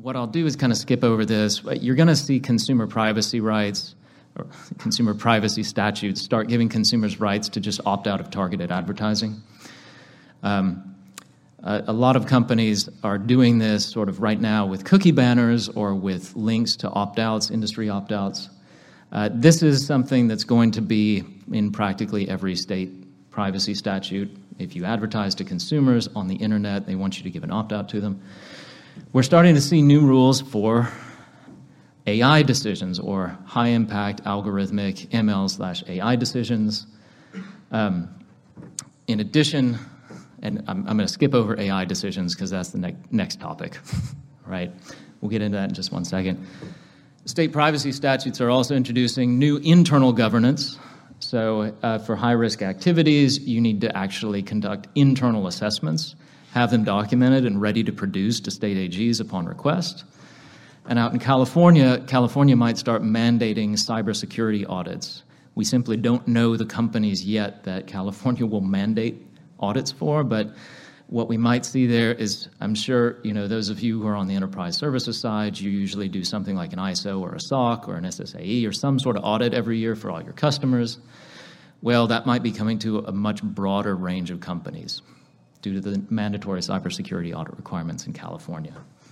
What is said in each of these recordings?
what I'll do is kind of skip over this. You're going to see consumer privacy rights or consumer privacy statutes start giving consumers rights to just opt out of targeted advertising. A lot of companies are doing this sort of right now with cookie banners or with links to opt-outs, industry opt-outs. This is something that's going to be in practically every state privacy statute. If you advertise to consumers on the internet, they want you to give an opt-out to them. We're starting to see new rules for AI decisions or high-impact algorithmic ML/AI decisions. In addition, and I'm going to skip over AI decisions because that's the next topic, right? We'll get into that in just one second. State privacy statutes are also introducing new internal governance. So for high-risk activities, you need to actually conduct internal assessments, have them documented and ready to produce to state AGs upon request. And out in California, California might start mandating cybersecurity audits. We simply don't know the companies yet that California will mandate audits for, but what we might see there is, I'm sure, those of you who are on the enterprise services side, you usually do something like an ISO or a SOC or an SSAE or some sort of audit every year for all your customers. Well, that might be coming to a much broader range of companies due to the mandatory cybersecurity audit requirements in California.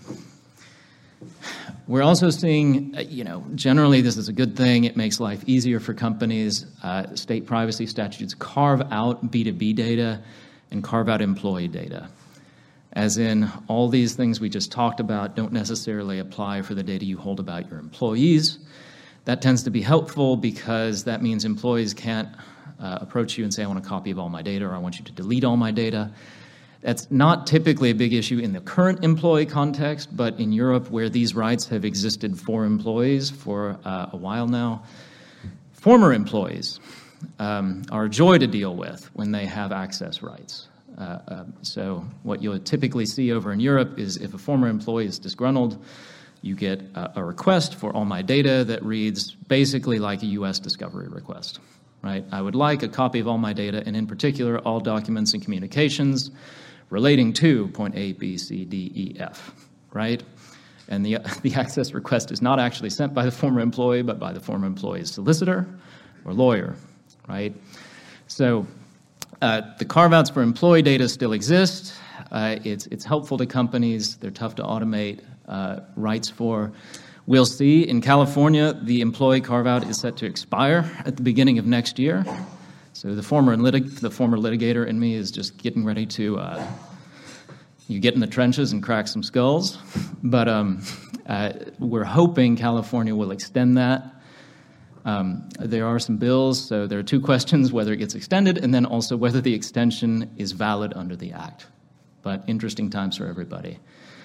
We're also seeing, generally this is a good thing. It makes life easier for companies. State privacy statutes carve out B2B data and carve out employee data. As in, all these things we just talked about don't necessarily apply for the data you hold about your employees. That tends to be helpful because that means employees can't approach you and say, I want a copy of all my data, or I want you to delete all my data. That's not typically a big issue in the current employee context, but in Europe, where these rights have existed for employees for a while now, former employees are a joy to deal with when they have access rights. So what you'll typically see over in Europe is if a former employee is disgruntled, you get a request for all my data that reads basically like a U.S. discovery request. Right? I would like a copy of all my data, and in particular, all documents and communications relating to point A, B, C, D, E, F, right? And the access request is not actually sent by the former employee, but by the former employee's solicitor or lawyer, right? So the carve-outs for employee data still exist. It's helpful to companies. They're tough to automate rights for. We'll see. In California, the employee carve-out is set to expire at the beginning of next year. So the former litigator in me is just getting ready to you get in the trenches and crack some skulls. But we're hoping California will extend that. There are some bills, so there are two questions, whether it gets extended and then also whether the extension is valid under the Act. But interesting times for everybody.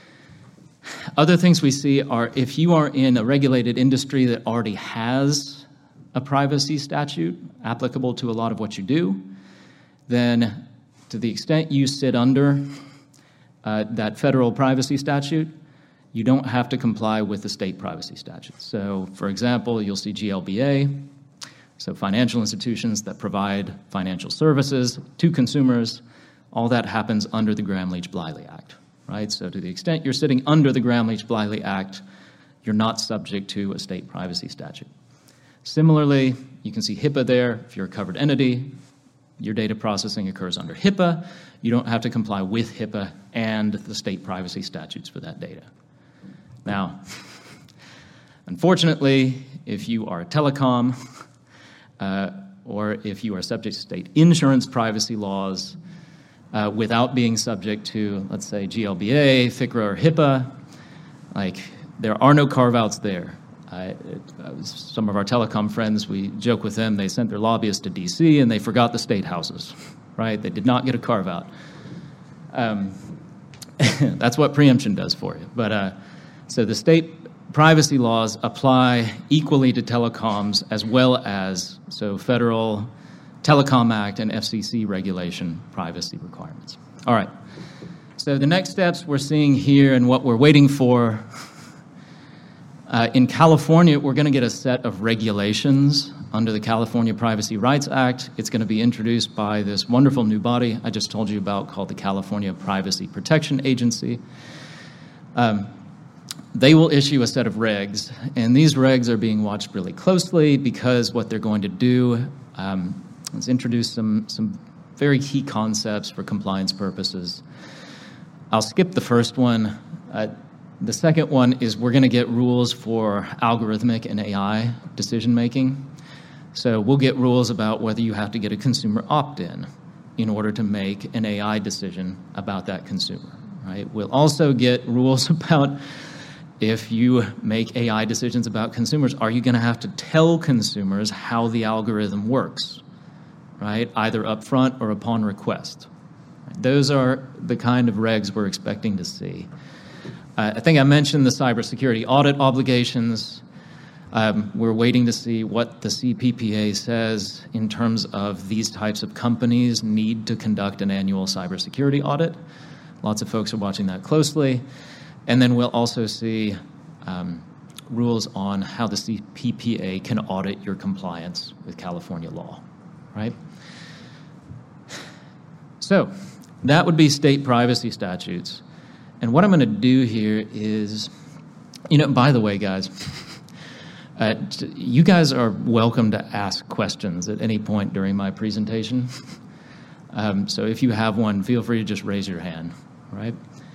Other things we see are if you are in a regulated industry that already has a privacy statute applicable to a lot of what you do, then to the extent you sit under that federal privacy statute, you don't have to comply with the state privacy statute. So, for example, you'll see GLBA, so financial institutions that provide financial services to consumers, all that happens under the Gramm-Leach-Bliley Act. Right? So to the extent you're sitting under the Gramm-Leach-Bliley Act, you're not subject to a state privacy statute. Similarly, you can see HIPAA there. If you're a covered entity, your data processing occurs under HIPAA. You don't have to comply with HIPAA and the state privacy statutes for that data. Now, unfortunately, if you are a telecom or if you are subject to state insurance privacy laws, without being subject to, let's say, GLBA, FCRA, or HIPAA, there are no carve-outs there. Some of our telecom friends, we joke with them, they sent their lobbyists to D.C. and they forgot the state houses, right? They did not get a carve-out. That's what preemption does for you. But so the state privacy laws apply equally to telecoms as well as, so federal Telecom Act and FCC regulation privacy requirements. All right. So the next steps we're seeing here and what we're waiting for, in California, we're going to get a set of regulations under the California Privacy Rights Act. It's going to be introduced by this wonderful new body I just told you about called the California Privacy Protection Agency. they will issue a set of regs, and these regs are being watched really closely because what they're going to do is introduce some very key concepts for compliance purposes. I'll skip the first one. The second one is we're going to get rules for algorithmic and AI decision-making. So we'll get rules about whether you have to get a consumer opt-in in order to make an AI decision about that consumer, right? We'll also get rules about if you make AI decisions about consumers, are you going to have to tell consumers how the algorithm works, right? Either upfront or upon request. Those are the kind of regs we're expecting to see. I think I mentioned the cybersecurity audit obligations. We're waiting to see what the CPPA says in terms of these types of companies need to conduct an annual cybersecurity audit. Lots of folks are watching that closely. And then we'll also see rules on how the CPPA can audit your compliance with California law, right? So that would be state privacy statutes. And what I'm going to do here is, by the way, guys, you guys are welcome to ask questions at any point during my presentation. So if you have one, feel free to just raise your hand, right?